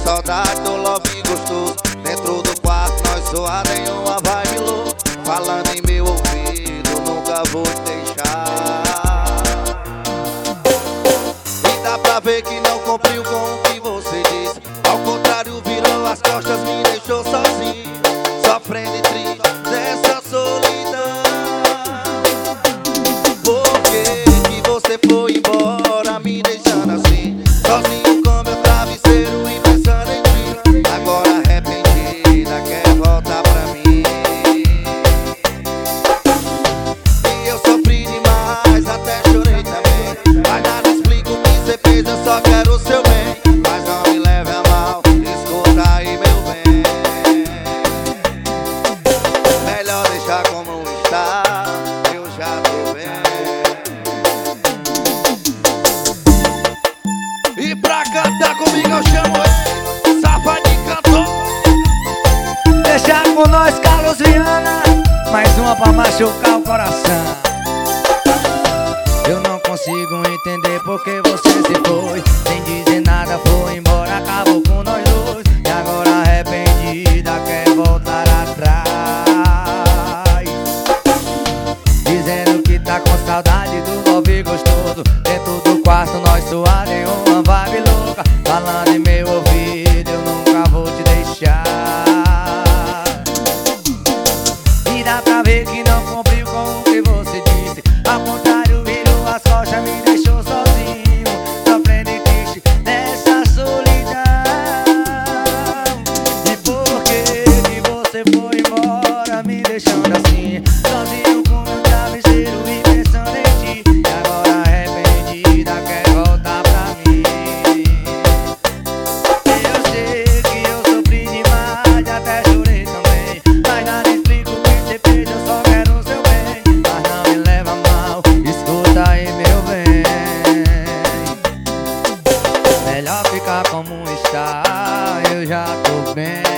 saudade do love gostoso. Dentro do quarto nós zoados em uma vibe louca. Falando em meu ouvido, nunca vou te deixar. E dá pra ver que não cumpriu com o que você disse. Ao contrário, virou as costas, me deixou sozinho, sofrendo e triste dessa solidão. Por que você foi embora, me deixando assim, sozinho com meu travesseiro e pensando em ti? Agora arrependida, quer voltar pra mim. E eu sofri demais, até chorei também, mas nada explica o que você fez, eu só quero o seu bem. Mas não me leve a mal, escuta aí meu bem. Melhor deixar como está, eu já tô bem. E pra cantar comigo eu chamo ele, Safadinho cantor. Deixa com nós, Carlos Viana, mais uma pra machucar o coração. Eu não consigo entender porque você se foi, sem dizer nada foi embora, acabou com nós dois. E agora arrependida quer voltar atrás, dizendo que tá com saudade do love gostoso. Dentro do quarto nós suados em uma vibe louca. Falando em meu ouvido, eu nunca vou te deixar. E dá pra ver que não cumpriu com o que você disse. Ao contrário, virou as costas, me deixou sozinho, sofrendo e triste dessa solidão. E por que você foi embora, me deixando assim, sozinho com meu travesseiro e pensando em ti? E agora arrependida quer voltar pra mim. Eu sei que eu sofri demais, até chorei também, mas nada explica o que você fez, eu só quero o seu bem. Mas não me leva mal, escuta aí meu bem. Melhor ficar como está, eu já tô bem.